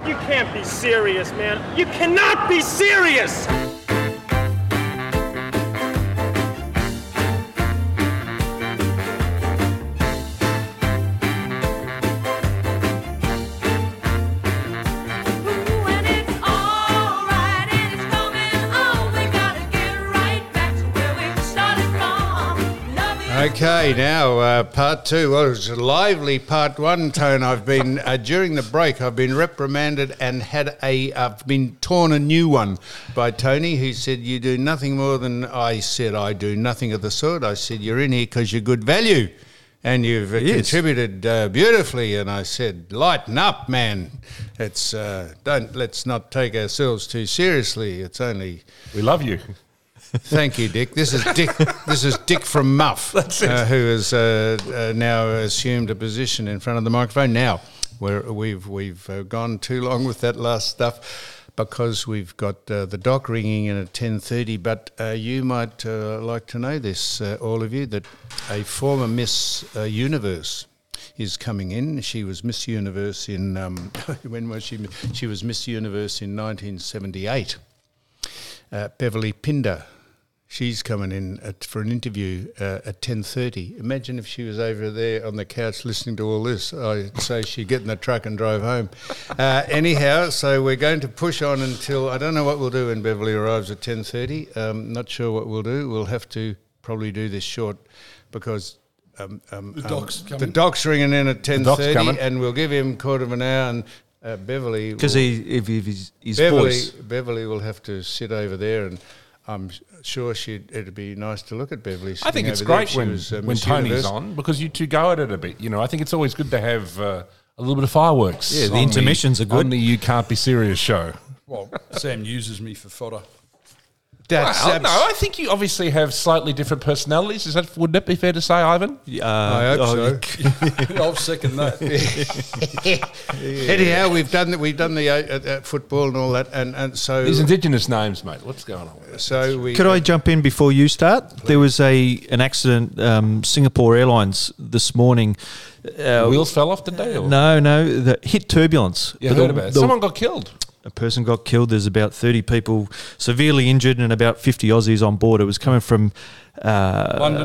You can't be serious, man. You cannot be serious! Okay, now part two. Well, it was a lively part one, Tone. I've been during the break. I've been reprimanded and I've been torn a new one by Tony, who said you do nothing more than I said. I do nothing of the sort. I said you're in here because you're good value, and you've contributed beautifully. And I said, lighten up, man. It's let's not take ourselves too seriously. It's only we love you. Thank you, Dick. This is Dick. This is Dick from Muff, who has now assumed a position in front of the microphone. Now, we've gone too long with that last stuff because we've got the dock ringing in at 10:30. But you might like to know this, all of you, that a former Miss Universe is coming in. She was Miss Universe in when was she? She was Miss Universe in 1978. Beverly Pinder. She's coming in for an interview at 10:30. Imagine if she was over there on the couch listening to all this. I'd say she'd get in the truck and drive home. Anyhow, so we're going to push on until, I don't know what we'll do when Beverly arrives at 10:30. Not sure what we'll do. We'll have to probably do this short because the doc's ringing in at 10:30 and we'll give him a quarter of an hour and Beverly... Because his voice... Beverly will have to sit over there and I'm sure it'd be nice to look at Beverly. I think it's great when Tony's on because you two go at it a bit. You know, I think it's always good to have a little bit of fireworks. Yeah, the intermissions are good. On the You Can't Be Serious show. Well, Sam uses me for fodder. No, I think you obviously have slightly different personalities. Wouldn't it be fair to say, Ivan? I hope so. I'll second that. Anyhow, we've done the football and all that, and so these Indigenous names, mate. What's going on with that? So could I jump in before you start? Please. There was an accident. Singapore Airlines this morning. Wheels fell off today? Or? No, that hit turbulence. Yeah, I heard about it. Someone got killed. A person got killed. There's about 30 people severely injured and about 50 Aussies on board. It was coming from London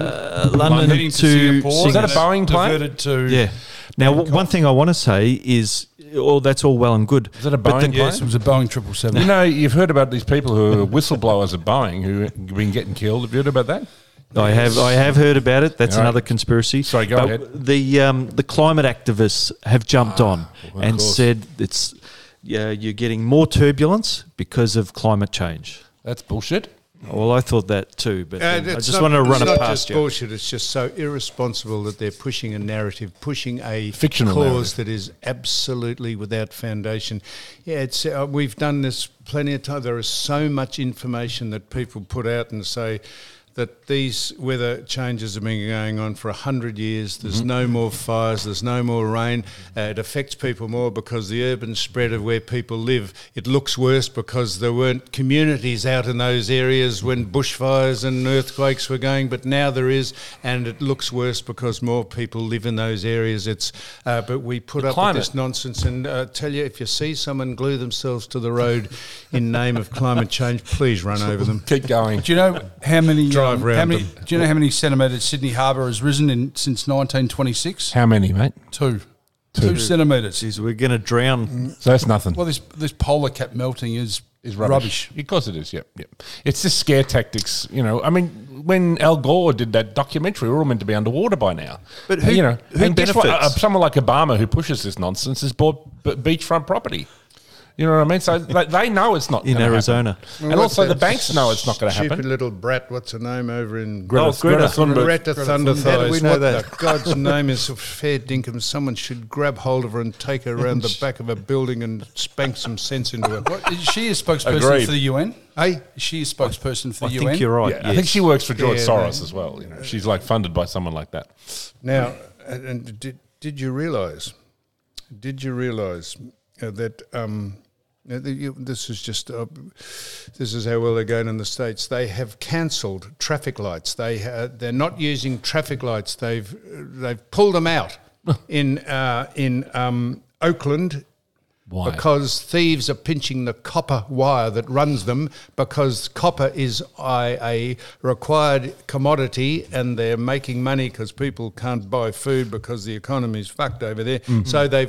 to Singapore. Was that a Boeing plane? Diverted to yeah. Now, one thing I want to say is, that's all well and good. Is that a Boeing plane? Yes, it was a Boeing 777. You know, you've heard about these people who are whistleblowers at Boeing who have been getting killed. Have you heard about that? I have heard about it. That's another conspiracy. Sorry, go ahead. The climate activists have jumped on and said it's... you're getting more turbulence because of climate change. That's bullshit. Well, I thought that too, but I just wanted to run it past you. It's not just bullshit, it's just so irresponsible that they're pushing a narrative, pushing a fictional cause narrative that is absolutely without foundation. Yeah, it's we've done this plenty of times. There is so much information that people put out and say that these weather changes have been going on for 100 years. There's no more fires. There's no more rain. It affects people more because the urban spread of where people live. It looks worse because there weren't communities out in those areas when bushfires and earthquakes were going, but now there is, and it looks worse because more people live in those areas. But we put up with this nonsense and tell you, if you see someone glue themselves to the road in name of climate change, please run over them. Keep going. Do you know how many... Do you know how many centimetres Sydney Harbour has risen since 1926? How many, mate? 2 centimetres. Jeez, we're going to drown. So that's nothing. Well, this polar cap melting is rubbish. Of course it is, yep. It's just scare tactics, you know. I mean, when Al Gore did that documentary, we're all meant to be underwater by now. But who benefits? Someone like Obama who pushes this nonsense has bought beachfront property. You know what I mean? So they know it's not in Arizona. Well, and also the banks know it's not going to happen. Stupid little brat, what's her name over in... Greta Thunberg. Greta Thunderthighs. We know that. God's name is fair dinkum. Someone should grab hold of her and take her around the back of a building and spank some sense into her. Is she a spokesperson for the UN? Hey? Is she a spokesperson for the UN? I think you're right. Yeah, yes. I think she works for George Soros as well. You know, she's like funded by someone like that. Now, and did you realise that... this is how well they're going in the States. They have cancelled traffic lights. They're not using traffic lights. They've pulled them out in Oakland, Why? Because thieves are pinching the copper wire that runs them, because copper is a required commodity, and they're making money because people can't buy food because the economy's fucked over there. So they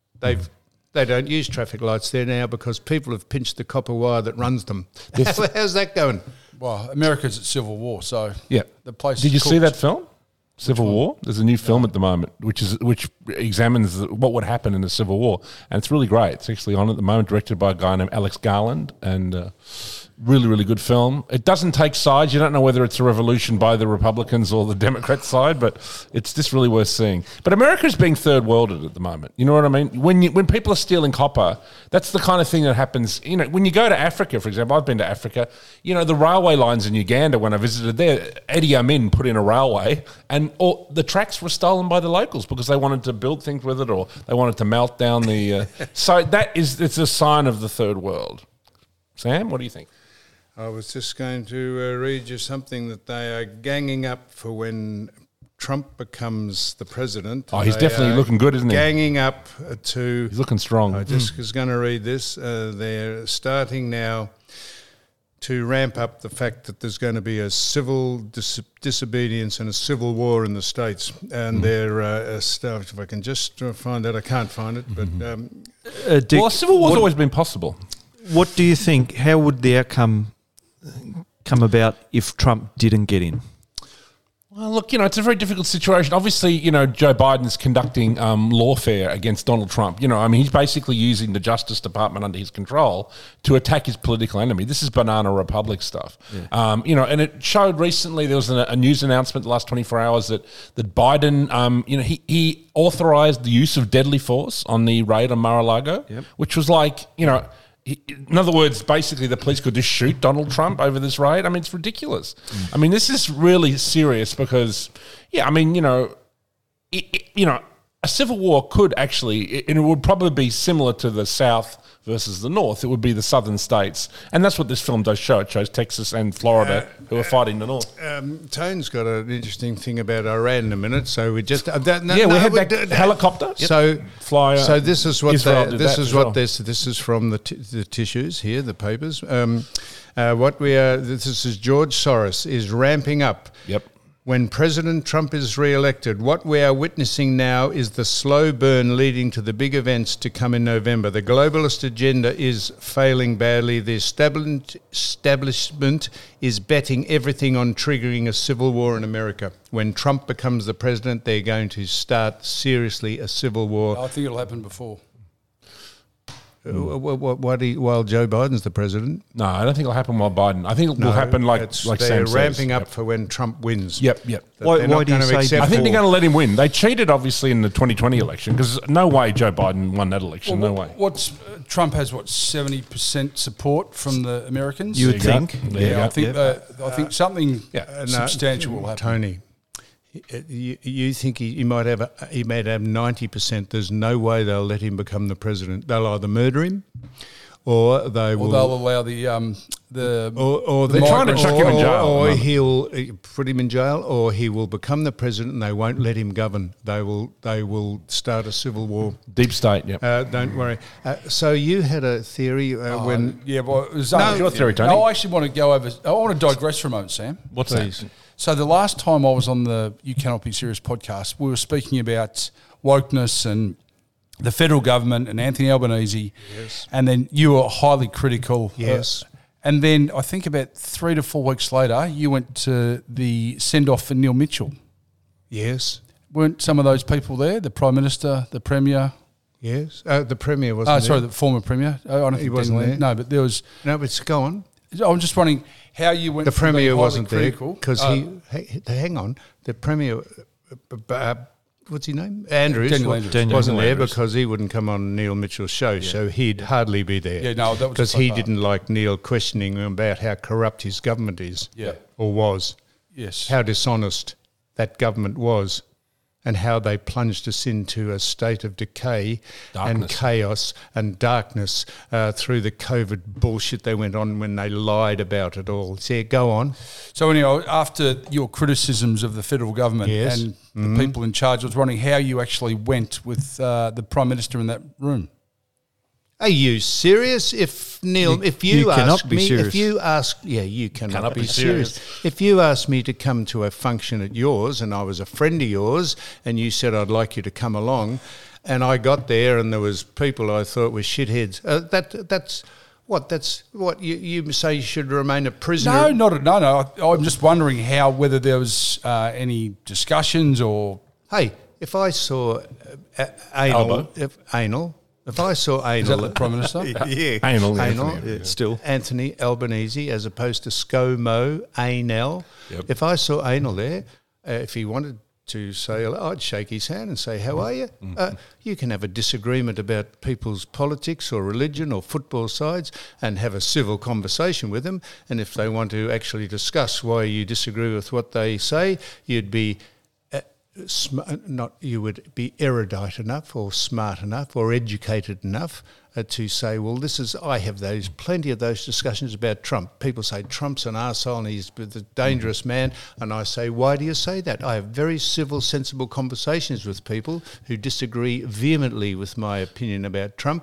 don't use traffic lights there now because people have pinched the copper wire that runs them. How's that going? Well, America's at civil war, so Yeah. the place. Did is you see cooked. that film? Civil War. There's a new film at the moment, which examines what would happen in a civil war, and it's really great. It's actually on at the moment, directed by a guy named Alex Garland, and really, really good film. It doesn't take sides. You don't know whether it's a revolution by the Republicans or the Democrat side, but it's just really worth seeing. But America's being third worlded at the moment. You know what I mean? When people are stealing copper, that's the kind of thing that happens. You know, when you go to Africa, for example, I've been to Africa. You know, the railway lines in Uganda, when I visited there, Idi Amin put in a railway, and all the tracks were stolen by the locals because they wanted to build things with it, or they wanted to melt down the. So it's a sign of the third world. Sam, what do you think? I was just going to read you something that they are ganging up for when Trump becomes the president. Oh, he's They definitely are looking good, isn't he? Ganging up to... He's looking strong. I just was going to read this. They're starting now to ramp up the fact that there's going to be a civil disobedience and a civil war in the States. And they're stuff. If I can just find that, I can't find it. But Dick, Well, a civil war's always been possible. what do you think? How would the outcome come about if Trump didn't get in? Well, look, you know, it's a very difficult situation. Obviously, you know, Joe Biden's conducting lawfare against Donald Trump. You know, I mean, he's basically using the Justice Department under his control to attack his political enemy. This is banana republic stuff. Yeah. You know, and it showed recently, there was a news announcement the last 24 hours that Biden, you know, he authorized the use of deadly force on the raid on Mar-a-Lago, which was like, you know, in other words, basically the police could just shoot Donald Trump over this raid. I mean, it's ridiculous. I mean, this is really serious because, yeah, I mean, you know, you know, a civil war could actually, and it would probably be similar to the South versus the North. It would be the southern states. And that's what this film does show. It shows Texas and Florida who are fighting the North. Tone's got an interesting thing about Iran in a minute, so we just... we had that helicopter. So, Flyer. so this is what Israel they, did this that is as what well. this is from the tissues here, the papers. What we are... This is George Soros is ramping up. Yep. When President Trump is re-elected, what we are witnessing now is the slow burn leading to the big events to come in November. The globalist agenda is failing badly. The establishment is betting everything on triggering a civil war in America. When Trump becomes the president, they're going to start seriously a civil war. I think it'll happen before. While Joe Biden's the president? No, I don't think it'll happen while Biden. I think it will happen like Sam they're says. ramping up for when Trump wins. Yep. Why do you say I think they're going to let him win. They cheated, obviously, in the 2020 election because no way Joe Biden won that election. No way. Trump has 70% support from the Americans. You would think. I think something substantial will happen. Tony, you think he might have 90%? There's no way they'll let him become the president. They'll either murder him, or they'll allow they're trying to chuck him in jail, or he'll put him in jail, or he will become the president and they won't let him govern. They will start a civil war. Deep state. Yep. Don't worry. So you had a theory when it was your theory, Tony. I actually want to go over. I want to digress for a moment, Sam. What's that? So the last time I was on the You Cannot Be Serious podcast, we were speaking about wokeness and the federal government and Anthony Albanese. Yes. And then you were highly critical. Yes. And then I think about 3 to 4 weeks later, you went to the send-off for Neil Mitchell. yes. Weren't some of those people there? The Prime Minister, the Premier? Yes, the Premier wasn't Sorry, there. the former Premier. I don't think He wasn't Daniel- there. No, but there was... No, but go on. I'm just wondering how you went The from being Premier highly wasn't there critical- because hang on, the Premier, what's his name? Andrews, Daniel Andrews. wasn't there Andrews. because he wouldn't come on Neil Mitchell's show, so he'd hardly be there. Yeah, no, that was because by he far. didn't like Neil questioning him about how corrupt his government is, Yeah. or was, Yes. how dishonest that government was, and how they plunged us into a state of decay and Darkness. chaos and darkness through the COVID bullshit they went on when they lied about it all. So yeah, go on. So anyway, after your criticisms of the federal government Yes. and the people in charge, I was wondering how you actually went with the Prime Minister in that room. Are you serious? If Neil, if you cannot ask be me, serious. if you ask, you cannot be serious. If you asked me to come to a function at yours, and I was a friend of yours, and you said I'd like you to come along, and I got there, and there was people I thought were shitheads. That's what you say you should remain a prisoner. No. I'm just wondering whether there was any discussions or. Hey, if I saw anal. If I saw anal, Is that the Prime Minister? Anal. Still. Anthony Albanese, as opposed to ScoMo, anal. Yep. If I saw anal there, if he wanted to say hello, I'd shake his hand and say, how are you? You can have a disagreement about people's politics or religion or football sides and have a civil conversation with them. And if they want to actually discuss why you disagree with what they say, you'd be you would be erudite enough or smart enough or educated enough to say, well, I have plenty of those discussions about Trump. People say Trump's an arsehole and he's a dangerous man. And I say, why do you say that? I have very civil, sensible conversations with people who disagree vehemently with my opinion about Trump.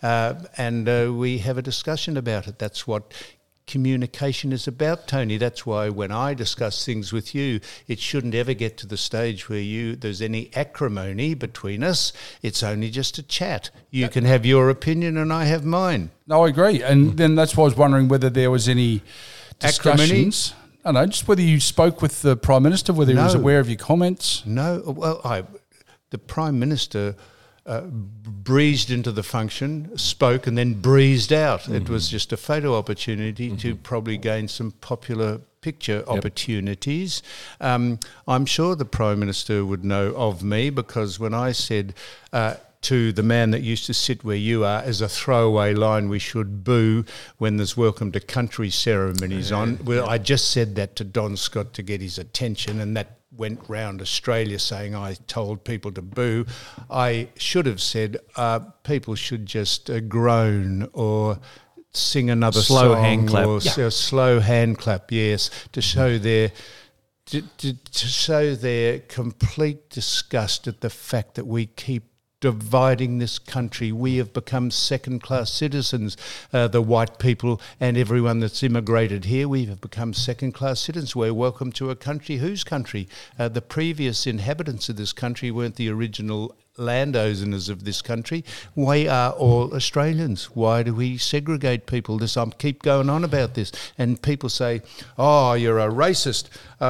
And we have a discussion about it. That's what communication is about, Tony. That's why when I discuss things with you, it shouldn't ever get to the stage where there's any acrimony between us. It's only just a chat. You can have your opinion and I have mine. No, I agree. And then that's why I was wondering whether there was any discussions. I don't know, just whether you spoke with the Prime Minister, whether he was aware of your comments. No, well, the Prime Minister breezed into the function, spoke, and then breezed out. Mm-hmm. It was just a photo opportunity to probably gain some popular picture opportunities. I'm sure the Prime Minister would know of me, because when I said to the man that used to sit where you are, as a throwaway line, we should boo when there's welcome to country ceremonies on. Well, I just said that to Don Scott to get his attention, and that went round Australia saying I told people to boo. I should have said people should just groan or sing another slow song hand clap. or a slow hand clap, yes, to show their to show their complete disgust at the fact that we keep dividing this country. We have become second-class citizens, the white people and everyone that's immigrated here. We have become second-class citizens. We're welcome to a country. Whose country? The previous inhabitants of this country weren't the original landowners of this country. We are all Australians. Why do we segregate people? I keep going on about this, and people say, "Oh, you're a racist."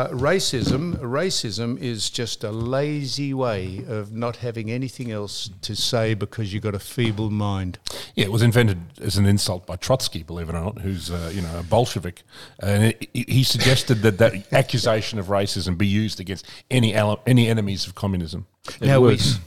Racism is just a lazy way of not having anything else to say because you've got a feeble mind. Yeah, it was invented as an insult by Trotsky, believe it or not, who's a Bolshevik, and he suggested that accusation of racism be used against any enemies of communism. Now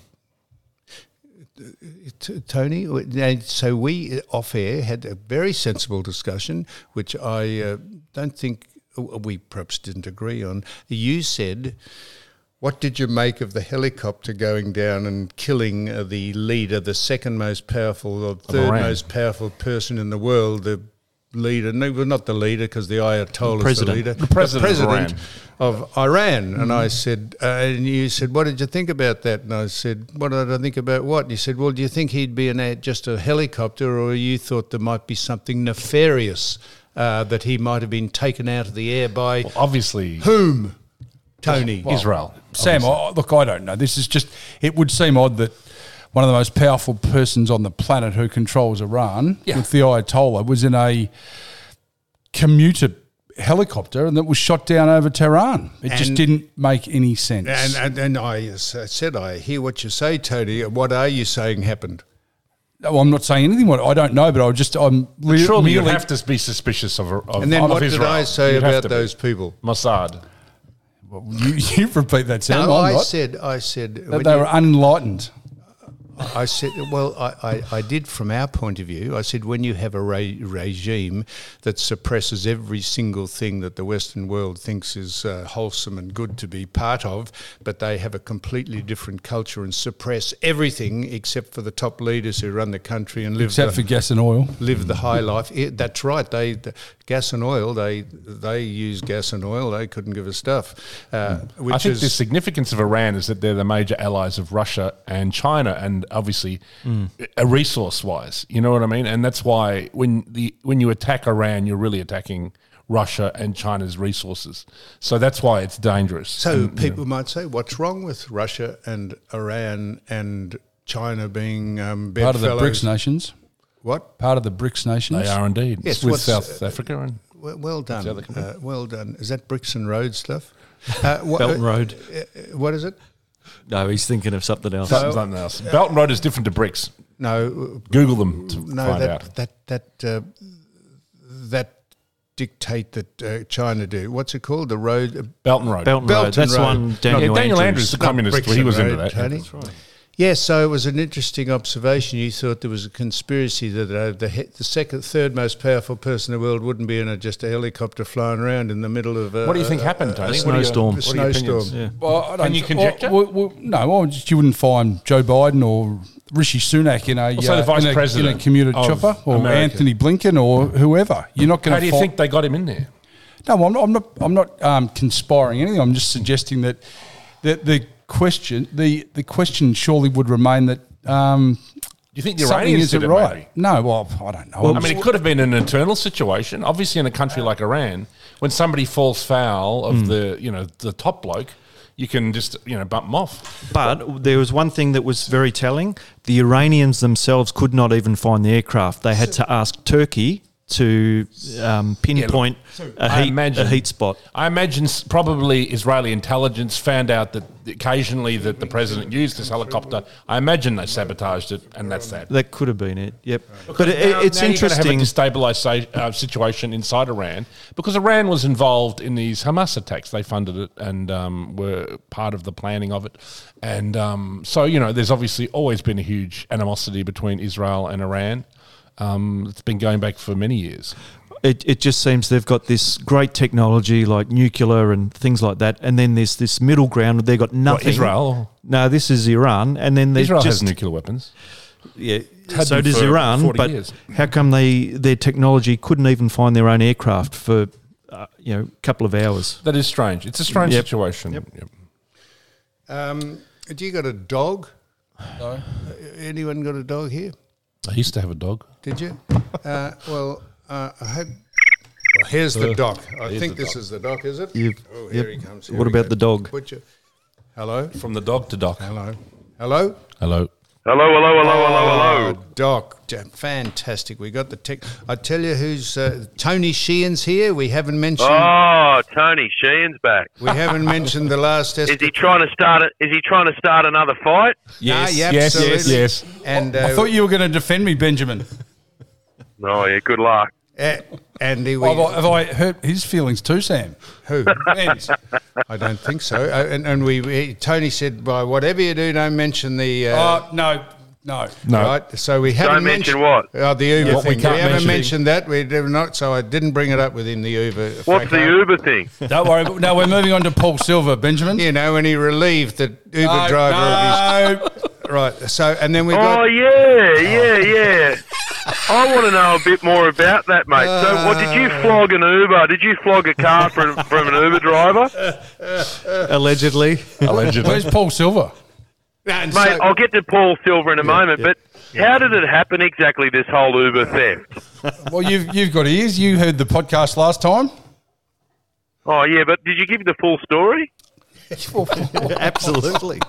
Tony, so we off air had a very sensible discussion, which I don't think we perhaps didn't agree on. You said, what did you make of the helicopter going down and killing the leader, the second most powerful or third most powerful person in the world, the leader, no, not the leader because the Ayatollah is the leader, the president of Iran. And I said, and you said, what did you think about that? And I said, what did I think about what? And you said, well, do you think he'd be just a helicopter, or you thought there might be something nefarious, that he might have been taken out of the air by... Well, obviously... Whom? Tony. Israel. Sam, look, I don't know. This is just... It would seem odd that one of the most powerful persons on the planet who controls Iran, with the Ayatollah, was in a commuter helicopter and that was shot down over Tehran. It just didn't make any sense. And I said, I hear what you say, Tony. What are you saying happened? No, I'm not saying anything. I don't know, but surely you have to be suspicious of and then what Israel. Did I say about those people? Mossad. Well, you repeat that, Sam. No, I said that they were unenlightened. I said, well, I did from our point of view. I said, when you have a regime that suppresses every single thing that the Western world thinks is wholesome and good to be part of, but they have a completely different culture and suppress everything except for the top leaders who run the country and live for gas and oil, live the high life. That's right. Gas and oil. They use gas and oil. They couldn't give a stuff. I think the significance of Iran is that they're the major allies of Russia and China, and obviously resource-wise. You know what I mean? And that's why when you attack Iran, you're really attacking Russia and China's resources. So that's why it's dangerous. So people might say, what's wrong with Russia and Iran and China being part of the BRICS nations? What? Part of the BRICS nations? They are indeed. Yes, with South Africa. And well done. Well done. Is that bricks and road stuff? Belt and Road. What is it? No, he's thinking of something else. something else. Belt and Road is different to BRICS. No. Google them to find out. That dictate that China do. What's it called? The road? Belt and Road. Belt and Road. That's Road. one Daniel Andrews, the communist, he was into that. Tony. That's right. Yes, so it was an interesting observation. You thought there was a conspiracy that the third most powerful person in the world wouldn't be in just a helicopter flying around in the middle of what do you think happened, Tony? A snowstorm. A snowstorm. Yeah. Well, Can you conjecture? No, you wouldn't find Joe Biden or Rishi Sunak in a Vice President in a commuter chopper, or America. Anthony Blinken or whoever. You're not going to. How do you think they got him in there? No, I'm not conspiring anything. I'm just suggesting that the question surely would remain that. Do you think the Iranians did it, right? maybe? No, well, I don't know. Well, I mean, it could have been an internal situation. Obviously, in a country like Iran, when somebody falls foul of the top bloke, you can just bump them off. But there was one thing that was very telling. The Iranians themselves could not even find the aircraft. They had to ask Turkey to pinpoint a heat spot. I imagine probably Israeli intelligence found out that occasionally that the president used this helicopter. I imagine they sabotaged it, and that's that. That could have been it. Yep. Because But it's now interesting. You're going to have a destabilised situation inside Iran because Iran was involved in these Hamas attacks. They funded it and were part of the planning of it. And so there's obviously always been a huge animosity between Israel and Iran. It's been going back for many years. It just seems they've got this great technology like nuclear and things like that, and then there's this middle ground. They've got nothing. What, Israel? No, this is Iran, and then they Israel just has nuclear weapons. Yeah, Had so them does for Iran. 40 But years. how come their technology couldn't even find their own aircraft for a couple of hours? That is strange. It's a strange Yep. situation. Yep. Do you got a dog? No. Anyone got a dog here? I used to have a dog. Did you? I had. Well, here's the doc. I think this is the doc, is it? Oh, here he comes. What about the dog? Hello? From the dog to doc. Hello? Hello? Hello. Hello. Doc, fantastic. We got the tech. I tell you who's Tony Sheehan's here. We haven't mentioned. Oh, Tony Sheehan's back. We haven't mentioned the last. Is he trying to start it? Is he trying to start another fight? Yes. yeah, yes. absolutely. Yes. And I thought you were going to defend me, Benjamin. Oh, yeah. Good luck. Andy, Have I hurt his feelings too, Sam? who? Ben's. I don't think so. And Tony said, "By whatever you do, don't mention the." No. Right, so we haven't Don't mention mentioned what? the Uber What we thing. We, can't haven't mention. mentioned that. We did not. So I didn't bring it up with him. The Uber. What's the Uber thing? Don't worry. No, we're moving on to Paul Silver, Benjamin. You know, when he relieved the Uber driver of his. Right. So and then we Oh, got. yeah. I want to know a bit more about that, mate. So, what did you flog an Uber? Did you flog a car from an Uber driver? Allegedly. Where's Paul Silver? And Mate, so- I'll get to Paul Silver in a moment, but how did it happen exactly, this whole Uber theft? Well, you've got ears. You heard the podcast last time. Oh, yeah, but did you give the full story? Absolutely.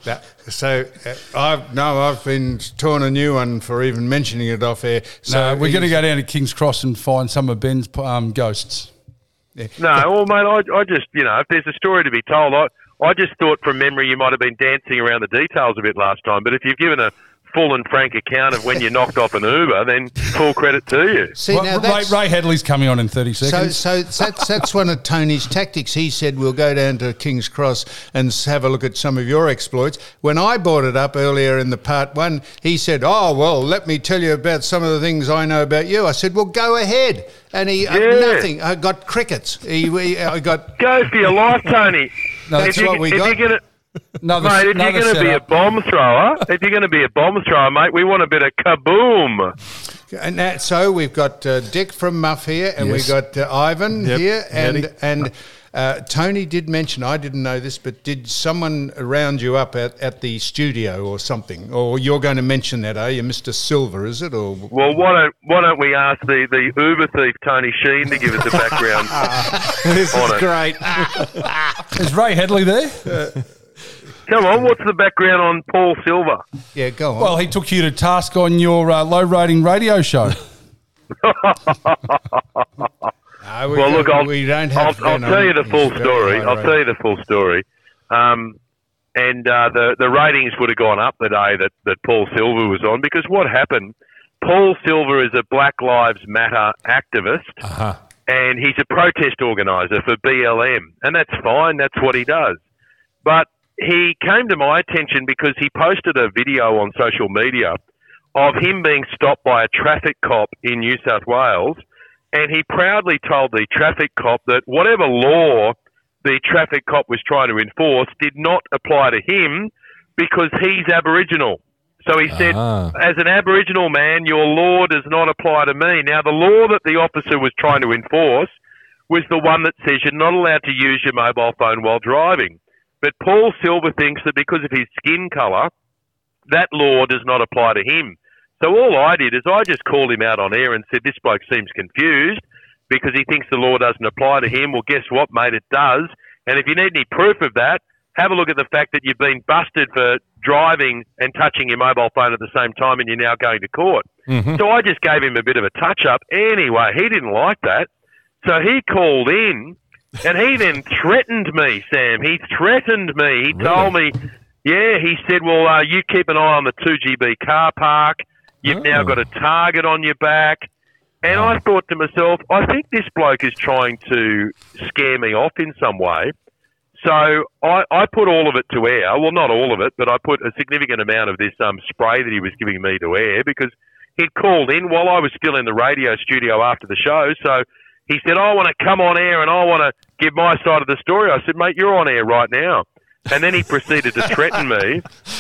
I've been torn a new one for even mentioning it off air. So No, we're going to go down to King's Cross and find some of Ben's ghosts. No, well, mate, I just, if there's a story to be told, I just thought from memory you might have been dancing around the details a bit last time, but if you've given a full and frank account of when you knocked off an Uber, then full credit to you. See, now Ray Hadley's coming on in 30 seconds. So that's one of Tony's tactics. He said we'll go down to King's Cross and have a look at some of your exploits. When I brought it up earlier in the part one, he said, "Oh well, let me tell you about some of the things I know about you." I said, "Well, go ahead." And he nothing. I got crickets. I got Go for your life, Tony. No, that's what we got. Mate, if you're Another going to be a setup. bomb thrower, mate, we want a bit of kaboom. And so we've got Dick from Muff here, and Yes. we got Ivan Yep. here, and Tony did mention, I didn't know this, but did someone round you up at the studio or something? Or you're going to mention that, are you? Mr. Silver, is it? Or Well, why don't we ask the Uber thief Tony Sheen to give us a background this on is it? great. Is Ray Headley there? Come on, what's the background on Paul Silver? Yeah, go on. Well, he took you to task on your low-rating radio show. No, Well, look, I'll tell you the full story. I'll tell you the full story. And the ratings would have gone up the day that Paul Silver was on, because what happened, Paul Silver is a Black Lives Matter activist, and he's a protest organiser for BLM, and that's fine, that's what he does. But he came to my attention because he posted a video on social media of him being stopped by a traffic cop in New South Wales, and he proudly told the traffic cop that whatever law the traffic cop was trying to enforce did not apply to him because he's Aboriginal. So he said, as an Aboriginal man, your law does not apply to me. Now, the law that the officer was trying to enforce was the one that says you're not allowed to use your mobile phone while driving. But Paul Silver thinks that because of his skin colour, that law does not apply to him. So all I did is I just called him out on air and said, this bloke seems confused because he thinks the law doesn't apply to him. Well, guess what, mate? It does. And if you need any proof of that, have a look at the fact that you've been busted for driving and touching your mobile phone at the same time and you're now going to court. Mm-hmm. So I just gave him a bit of a touch-up. Anyway, he didn't like that. So he called in and he then threatened me, Sam. He threatened me. He told me, he said, well, you keep an eye on the 2GB car park. You've now got a target on your back. And I thought to myself, I think this bloke is trying to scare me off in some way. So I put all of it to air. Well, not all of it, but I put a significant amount of this spray that he was giving me to air because he'd called in while I was still in the radio studio after the show. So he said, I want to come on air and I want to give my side of the story. I said, mate, you're on air right now. And then he proceeded to threaten me.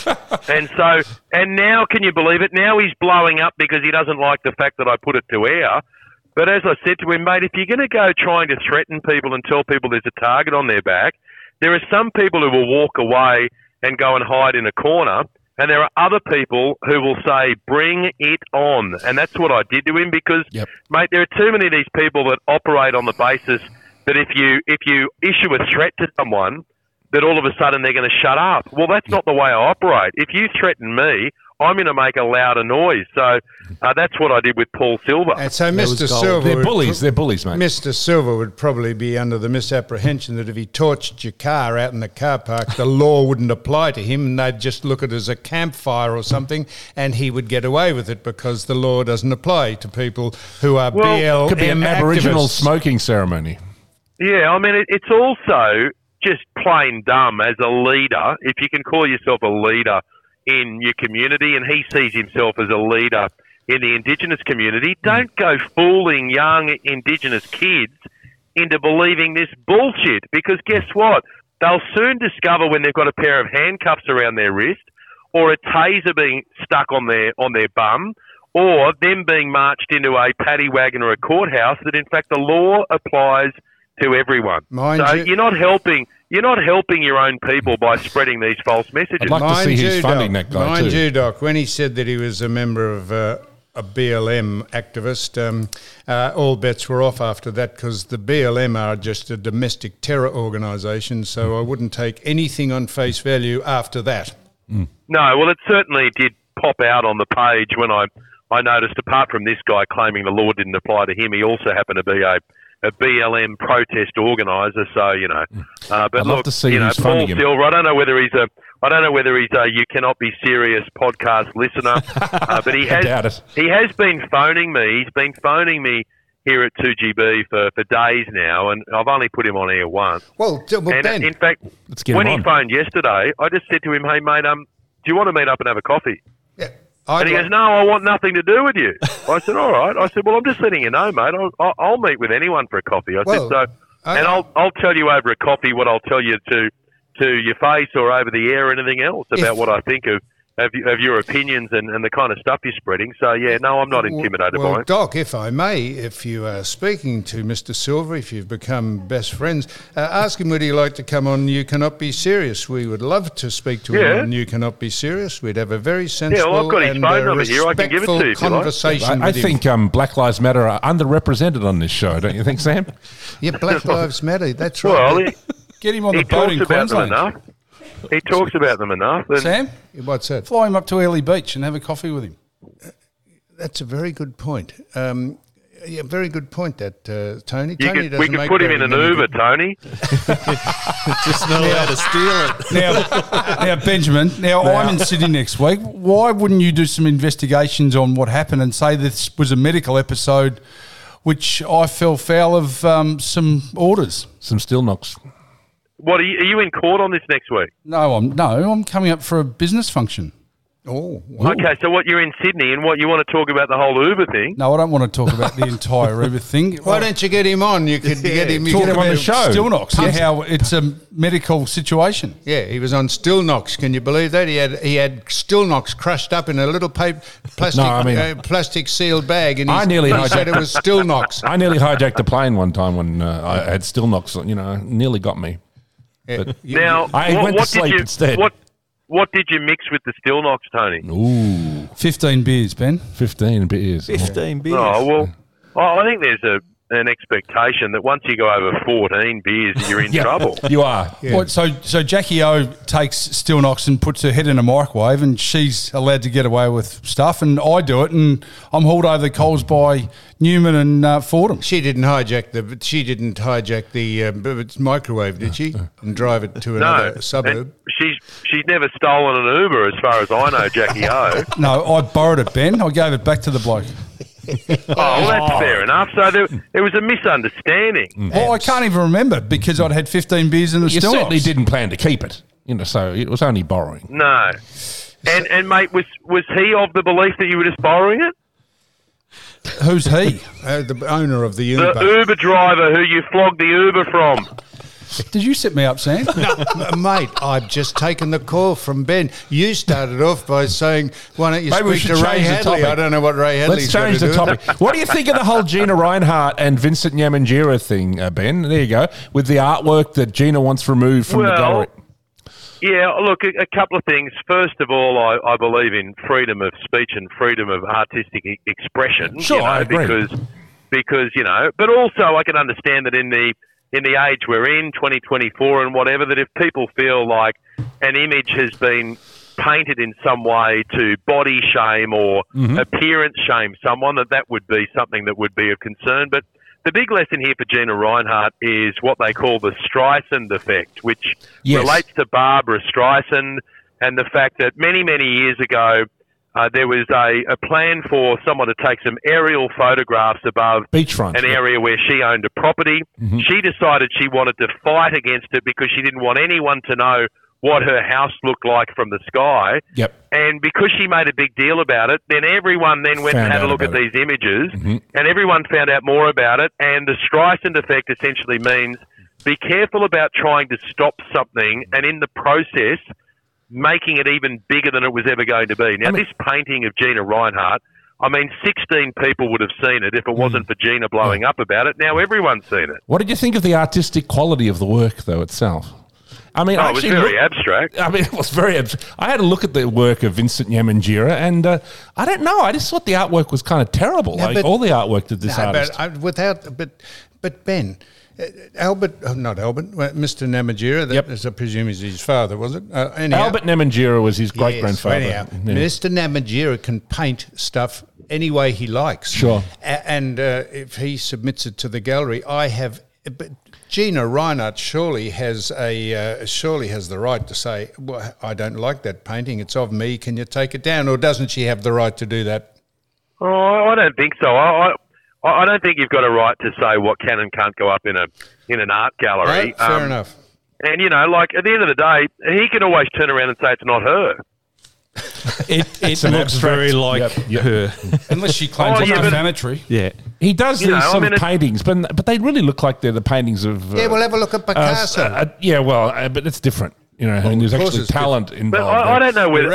And now, can you believe it? Now he's blowing up because he doesn't like the fact that I put it to air. But as I said to him, mate, if you're going to go trying to threaten people and tell people there's a target on their back, there are some people who will walk away and go and hide in a corner. And there are other people who will say, bring it on. And that's what I did to him because, mate, there are too many of these people that operate on the basis that if you issue a threat to someone, that all of a sudden they're going to shut up. Well, that's not the way I operate. If you threaten me, I'm going to make a louder noise. So that's what I did with Paul Silver. And so Mr. Silver... They're bullies, mate. Mr. Silver would probably be under the misapprehension that if he torched your car out in the car park, the law wouldn't apply to him and they'd just look at it as a campfire or something and he would get away with it because the law doesn't apply to people who are BLM could be an activists. Aboriginal smoking ceremony. Yeah, I mean, it's also just plain dumb as a leader, if you can call yourself a leader in your community, and he sees himself as a leader in the Indigenous community, don't go fooling young Indigenous kids into believing this bullshit, because guess what? They'll soon discover when they've got a pair of handcuffs around their wrist or a taser being stuck on their bum or them being marched into a paddy wagon or a courthouse that, in fact, the law applies to everyone. You're not helping your own people by spreading these false messages. I'd like to see who's funding that guy too. Mind you, Doc, when he said that he was a member of a BLM activist, all bets were off after that because the BLM are just a domestic terror organisation, so I wouldn't take anything on face value after that. No, well, it certainly did pop out on the page when I noticed, apart from this guy claiming the law didn't apply to him, he also happened to be a BLM protest organiser, so but I'd love to see who's Paul funding him. Silver, I don't know whether he's a You Cannot Be Serious podcast listener, but he has been phoning me. He's been phoning me here at 2GB for days now, and I've only put him on air once. Well, Ben, in fact, when he phoned yesterday, I just said to him, "Hey mate, do you want to meet up and have a coffee?" Yeah. And he goes, "No, I want nothing to do with you." I said, "All right." I said, "Well, I'm just letting you know, mate. I'll meet with anyone for a coffee." I said, and I'll tell you over a coffee what I'll tell you to your face or over the air or anything else about what I think of of your opinions and the kind of stuff you're spreading. So, yeah, no, I'm not intimidated by it. Doc, if I may, if you are speaking to Mr. Silver, if you've become best friends, ask him would he like to come on You Cannot Be Serious. We would love to speak to him on You Cannot Be Serious. We'd have a very sensible I've got his phone number here. I can give it to you conversation I think Black Lives Matter are underrepresented on this show, don't you think, Sam? Yeah, Black Lives Matter, that's right. Well, get him on the boat in Queensland. He talks about them enough. Sam? What's that? Fly him up to Airlie Beach and have a coffee with him. That's a very good point. Very good point, that, Tony. We could put him in an Uber, Tony. Just know how to steal it. Now, Benjamin, I'm in Sydney next week. Why wouldn't you do some investigations on what happened and say this was a medical episode which I fell foul of some orders? Some still knocks. What are you in court on this next week? No, I'm coming up for a business function. Oh, wow. Okay, so what, you're in Sydney and what, you want to talk about the whole Uber thing? No, I don't want to talk about the entire Uber thing. Why don't you get him on? You could get him on the show. Still Knocks, how it's a medical situation. Yeah, he was on Still Knocks. Can you believe that? He had Still Knocks crushed up in a little plastic sealed bag, and he said it was Still Knocks. I nearly hijacked a plane one time when I had Still Knocks. Nearly got me. Yeah. But now, I went to sleep instead. What did you mix with the Still Knocks, Tony? Ooh. 15 beers, Ben. 15 beers. 15 beers. Oh, well, I think there's an expectation that once you go over 14 beers, you're in trouble. You are. Yeah. Well, so Jackie O takes Still Knocks and puts her head in a microwave, and she's allowed to get away with stuff, and I do it, and I'm hauled over the coals by Newman and Fordham. She didn't hijack the microwave, did she? And drive it to another suburb. She's never stolen an Uber, as far as I know, Jackie O. No, I borrowed it, Ben. I gave it back to the bloke. Well, that's fair enough. So there was a misunderstanding. Well, I can't even remember because I'd had 15 beers in the Still Knocks. You certainly didn't plan to keep it, so it was only borrowing. No. And mate, was he of the belief that you were just borrowing it? Who's he? The owner of the Uber. The Uber driver who you flogged the Uber from. Did you set me up, Sam? No, mate, I've just taken the call from Ben. You started off by saying, why don't you speak to Ray Hadley? I don't know what Ray Hadley's Let's change the topic. What do you think of the whole Gina Reinhart and Vincent Yamangira thing, Ben? There you go. With the artwork that Gina wants removed from the gallery. Yeah, look, a couple of things. First of all, I believe in freedom of speech and freedom of artistic expression. Sure, I agree. Because, but also I can understand that in the age we're in, 2024 and whatever, that if people feel like an image has been painted in some way to body shame or appearance shame someone, that would be something that would be of concern. But the big lesson here for Gina Reinhart is what they call the Streisand effect, which relates to Barbara Streisand and the fact that many, many years ago, there was a plan for someone to take some aerial photographs above beachfront, an area where she owned a property. Mm-hmm. She decided she wanted to fight against it because she didn't want anyone to know what her house looked like from the sky. Yep. And because she made a big deal about it, then everyone then went and had a look at these images, and everyone found out more about it. And the Streisand effect essentially means be careful about trying to stop something and in the process making it even bigger than it was ever going to be. Now, this painting of Gina Reinhart, 16 people would have seen it if it wasn't for Gina blowing up about it. Now everyone's seen it. What did you think of the artistic quality of the work, though, itself? It was very abstract. It was very abstract. I had a look at the work of Vincent Yamangira, and I don't know. I just thought the artwork was kind of terrible, all the artwork of this artist. But Ben... Mr. Namatjira, as I presume is his father, was it? Albert Namatjira was his great-grandfather. Yes, Mr. Namatjira can paint stuff any way he likes. Sure. And if he submits it to the gallery, but Gina Reinhart surely has the right to say, well, I don't like that painting, it's of me, can you take it down? Or doesn't she have the right to do that? Oh, I don't think so. I don't think you've got a right to say what can and can't go up in an art gallery. No, fair enough. And, at the end of the day, he can always turn around and say it's not her. It looks very like her. Unless she claims it's defamatory. Yeah. He does these sort of paintings, but they really look like they're the paintings of... we'll have a look at Picasso. but it's different. You know, and there's actually talent But involved. I don't know whether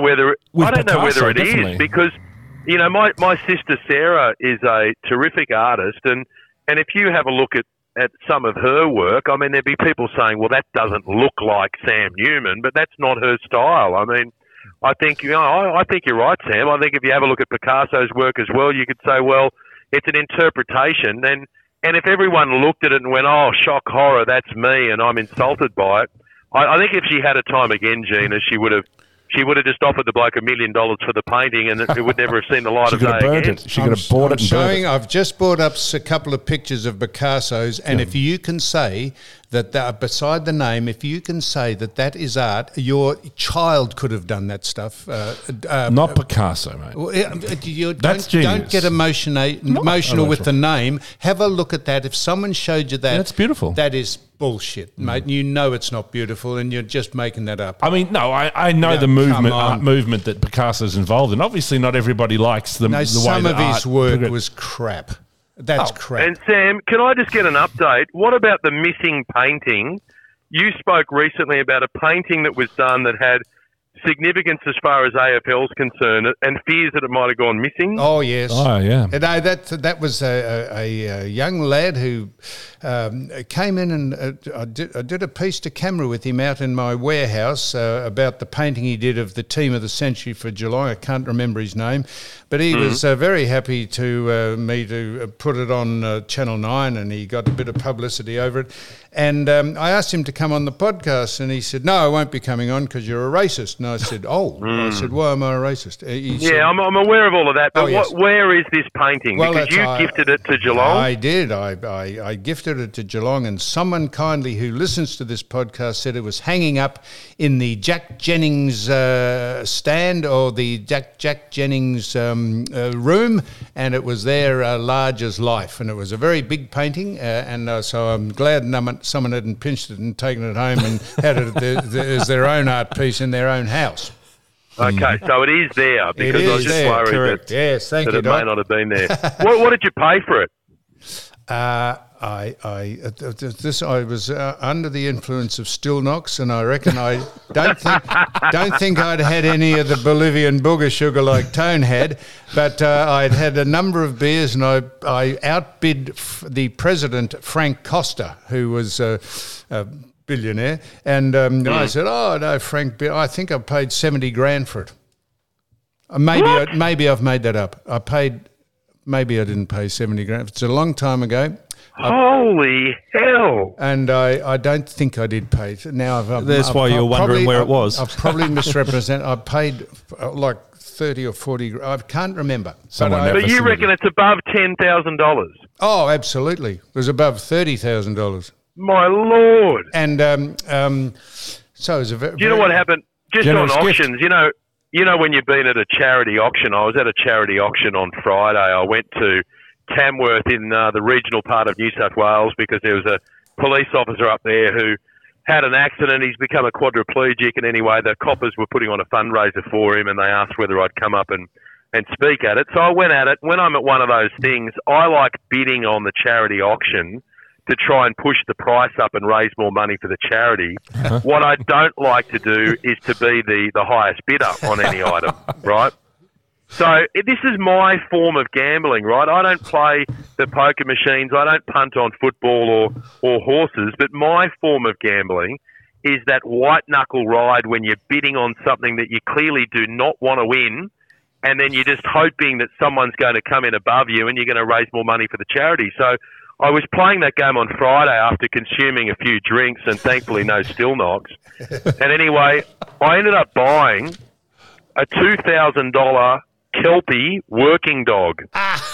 Picasso, it is definitely. because you know my sister Sarah is a terrific artist, and if you have a look at some of her work, I mean, there'd be people saying, well, that doesn't look like Sam Newman, but that's not her style. I mean, I think I think you're right, Sam. I think if you have a look at Picasso's work as well, you could say, well, it's an interpretation, and if everyone looked at it and went, oh, shock horror, that's me, and I'm insulted by it. I think if she had a time again, Gina, she would have just offered the bloke $1 million for the painting, and it would never have seen the light of day again. She could have bought it and burnt it. I've just brought up a couple of pictures of Picasso's, and if you can say that beside the name, if you can say that is art, your child could have done that stuff. Not Picasso, mate. That's genius. Don't get emotional with the name. Have a look at that. If someone showed you that, That's beautiful. That is bullshit, mate. You know it's not beautiful, and you're just making that up. I mean, no, I know the art movement that Picasso's involved in. Obviously, not everybody likes the way some of his work was was crap. That's crap. And Sam, can I just get an update? What about the missing painting? You spoke recently about a painting that was done that had significance as far as AFL's concerned, and fears that it might have gone missing. Oh yes. Oh yeah. No, that was a young lad who came in, and I did a piece to camera with him out in my warehouse about the painting he did of the team of the century for Geelong. I can't remember his name, but he was very happy to me to put it on Channel 9, and he got a bit of publicity over it. And I asked him to come on the podcast, and he said, "No, I won't be coming on because you're a racist." And I said, I said, "Why am I a racist?" He said, I'm aware of all of that, but yes. Where is this painting? Well, because you gifted it to Geelong. I did. I gifted it to Geelong, and someone kindly who listens to this podcast said it was hanging up in the Jack Jennings stand or the Jack Jennings room, and it was there large as life, and it was a very big painting, and so I'm glad someone hadn't pinched it and taken it home and had it as their own art piece in their own house. Okay, so it is there because I was just there, worried yes, thank that you, it may Doc. not have been there. What did you pay for it? I was under the influence of Stilnox, and I reckon I don't think I'd had any of the Bolivian booger sugar like Tone had, but I'd had a number of beers, and I outbid the president, Frank Costa, who was a billionaire, and I said, "Oh no, Frank, I think I paid $70,000 for it." Maybe I've made that up. Maybe I didn't pay $70,000. It's a long time ago. Holy hell! And I don't think I did pay it. Now That's why you're wondering where it was. I've probably misrepresented. I paid like 30 or 40. I can't remember. But you reckon it's above $10,000? Oh, absolutely. It was above $30,000. My Lord! And so it was a very. Do you know what happened? Just on Generous gift. auctions, you know when you've been at a charity auction. I was at a charity auction on Friday. I went to Tamworth in the regional part of New South Wales because there was a police officer up there who had an accident. He's become a quadriplegic, and anyway, the coppers were putting on a fundraiser for him, and they asked whether I'd come up and speak at it. So I went at it. When I'm at one of those things, I like bidding on the charity auction to try and push the price up and raise more money for the charity. What I don't like to do is to be the highest bidder on any item, right? So this is my form of gambling, right? I don't play the poker machines. I don't punt on football or horses. But my form of gambling is that white-knuckle ride when you're bidding on something that you clearly do not want to win, and then you're just hoping that someone's going to come in above you and you're going to raise more money for the charity. So I was playing that game on Friday after consuming a few drinks and thankfully no Stilnox. And anyway, I ended up buying a $2,000 Kelpie working dog.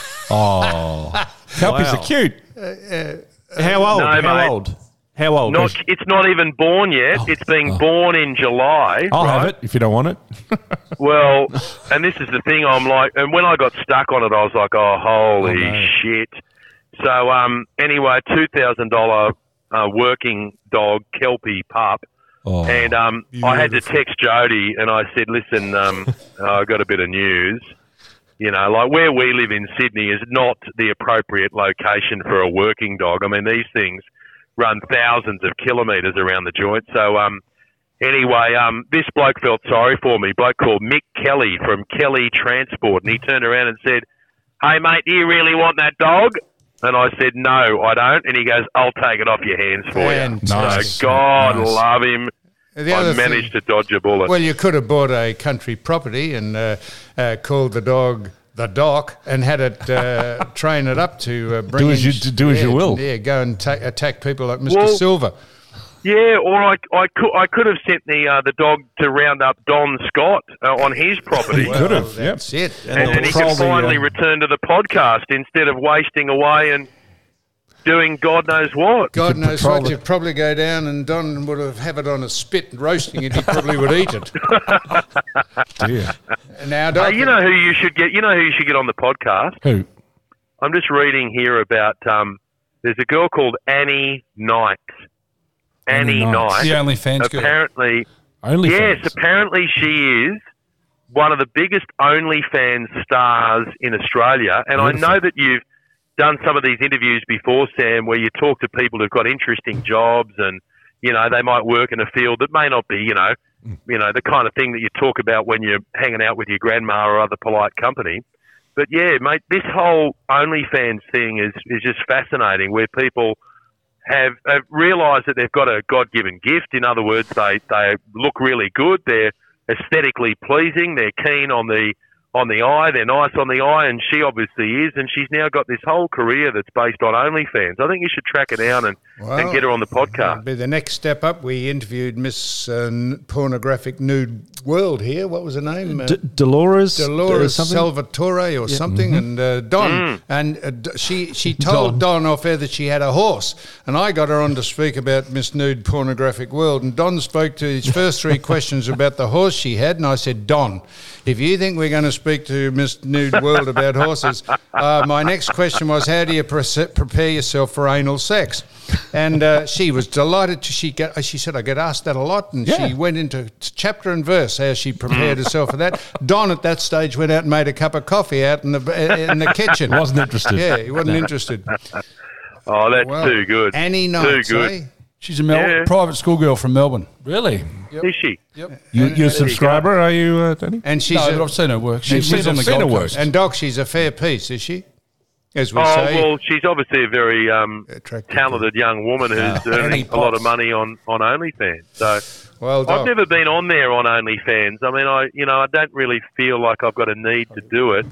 Oh, Kelpies are cute. How old? No, mate. How old? It's not even born yet. It's being born in July. I'll right? have it if you don't want it. Well, and this is the thing. I'm like, and when I got stuck on it, I was like, oh, holy shit. So anyway, $2,000 working dog Kelpie pup. Oh, and I had to text Jody and I said, listen, I got a bit of news. You know, like where we live in Sydney is not the appropriate location for a working dog. I mean, these things run thousands of kilometres around the joint. So Anyway, this bloke felt sorry for me. Bloke called Mick Kelly from Kelly Transport, and he turned around and said, "Hey, mate, do you really want that dog?" And I said, "No, I don't." And he goes, "I'll take it off your hands for you." Nice. So God love him. I managed to dodge a bullet. Well, you could have bought a country property and called the dog the Doc and had it train it up to bring do as you will. Yeah, go and attack people like Mr. Silver. Yeah, or I could have sent the dog to round up Don Scott on his property. He could have. That's it. And he could finally return to the podcast instead of wasting away and doing God knows what. God knows what. You'd probably go down and Don would have it on a spit and roasting it. He probably would eat it. Dear. Now, Doc, you know who you should get? You know who you should get on the podcast? Who? I'm just reading here about. There's a girl called Annie Knight. Annie Knight. The OnlyFans girl. Apparently, apparently she is one of the biggest OnlyFans stars in Australia. And I know that you've done some of these interviews before, Sam, where you talk to people who've got interesting jobs and, you know, they might work in a field that may not be, you know, the kind of thing that you talk about when you're hanging out with your grandma or other polite company. But, yeah, mate, this whole OnlyFans thing is just fascinating, where people have realised that they've got a God-given gift. In other words, they look really good. They're aesthetically pleasing. They're keen on the eye. They're nice on the eye, and she obviously is. And she's now got this whole career that's based on OnlyFans. I think you should track her down and get her on the podcast. Be the next step up. We interviewed Miss Pornographic Nude World here. What was her name? Dolores Salvatore or something. And Don. And she told Don off air that she had a horse. And I got her on to speak about Miss Nude Pornographic World. And Don spoke to his first three questions about the horse she had. And I said, Don, if you think we're going to speak to Miss Nude World about horses, my next question was, how do you prepare yourself for anal sex? And she was delighted. She said, I get asked that a lot. And she went into chapter and verse how she prepared herself for that. Don at that stage went out and made a cup of coffee out in the kitchen. Wasn't interested. Yeah, he wasn't interested. Oh, that's too good. Annie Knight, too good. She's a private schoolgirl from Melbourne. Really? Yep. Is she? Yep. You're a subscriber, are you, Danny? And she's but I've seen her work. She's on the Gold Coast. And Doc, she's a fair piece, is she? As we say. Well, she's obviously a very talented young woman who's earning a lot of money on OnlyFans. So, I've never been on there on OnlyFans. I mean, I don't really feel like I've got a need to do it.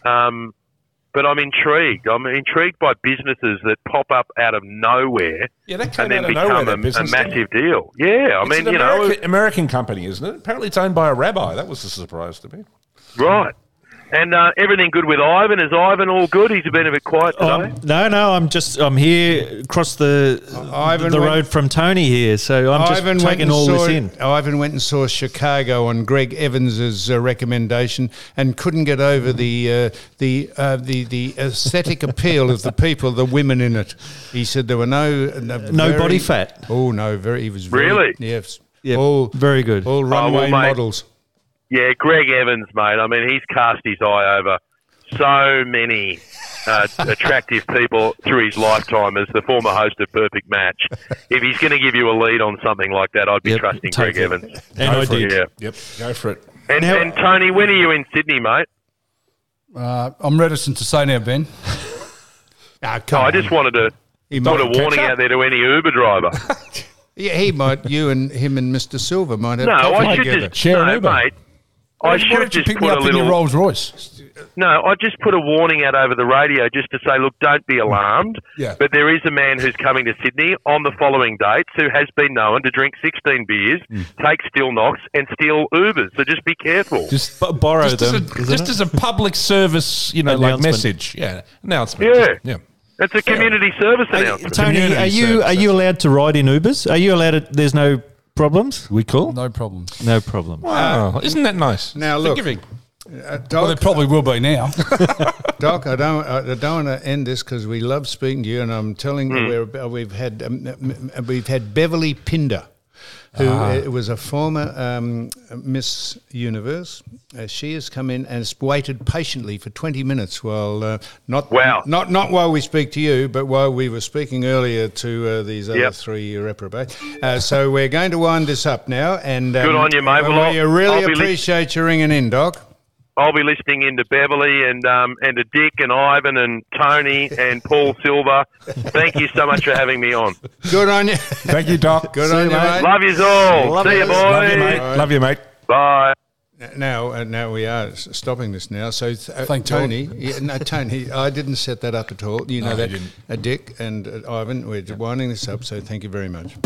But I'm intrigued. I'm intrigued by businesses that pop up out of nowhere and then become a massive deal. Yeah, I mean, American company, isn't it? Apparently it's owned by a rabbi. That was a surprise to me. Right. And everything good with Ivan? Is Ivan all good? He's been a bit quiet today. No. I'm here across the road from Tony here, so I'm just taking all this in. Ivan went and saw Chicago on Greg Evans's recommendation and couldn't get over the aesthetic appeal of the people, the women in it. He said there were no body fat. Oh no, he was very, really yes, all very good, all runway models. Yeah, Greg Evans, mate. I mean, he's cast his eye over so many attractive people through his lifetime as the former host of Perfect Match. If he's going to give you a lead on something like that, I'd be trusting Greg Evans. And I did. Yeah. Yep, go for it. And Tony, when are you in Sydney, mate? I'm reticent to say now, Ben. I just wanted to put a warning out there to any Uber driver. Yeah, him and Mr. Silver might have coffee together. Mate. I should just pick me up in your Rolls Royce. No, I just put a warning out over the radio just to say, look, don't be alarmed. Yeah. But there is a man who's coming to Sydney on the following dates who has been known to drink 16 beers, take still knocks, and steal Ubers. So just be careful. Just borrow them. As a public service, like message. Yeah, announcement. Yeah. It's a community service announcement. Tony, are you allowed to ride in Ubers? Are you allowed to? There's no problems? We cool? No problems. No problem. Wow. Isn't that nice? Now, look. Doc, well, there probably will be now. Doc, I don't want to end this because we love speaking to you, and I'm telling you we've had Beverly Pinder who was a former Miss Universe. She has come in and has waited patiently for 20 minutes while not while we speak to you, but while we were speaking earlier to these other three reprobates. So we're going to wind this up now. And good on you, mate. Well, we really appreciate you ringing in, Doc. I'll be listening in to Beverly and to Dick and Ivan and Tony and Paul Silver. Thank you so much for having me on. Good on you. Thank you, Doc. Good on you, mate. Love yous all. See you, boys. Love you, mate. Love you, mate. Bye. Now we are stopping this now. So Tony, Tony, I didn't set that up at all. You know that. Dick and Ivan, we're winding this up. So thank you very much.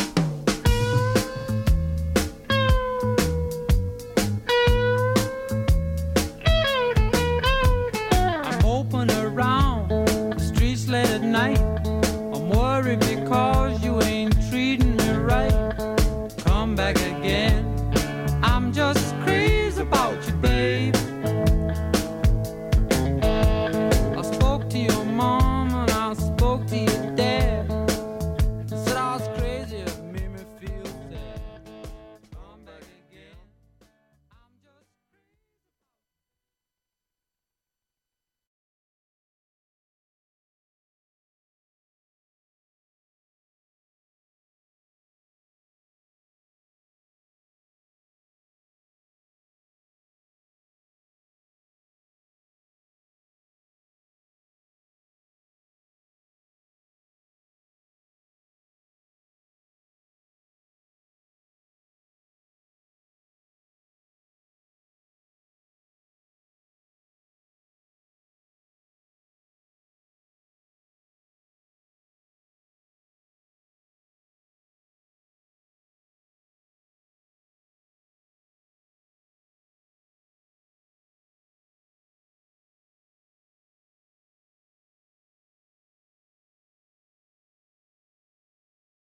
I'm moping around the streets late at night. I'm worried because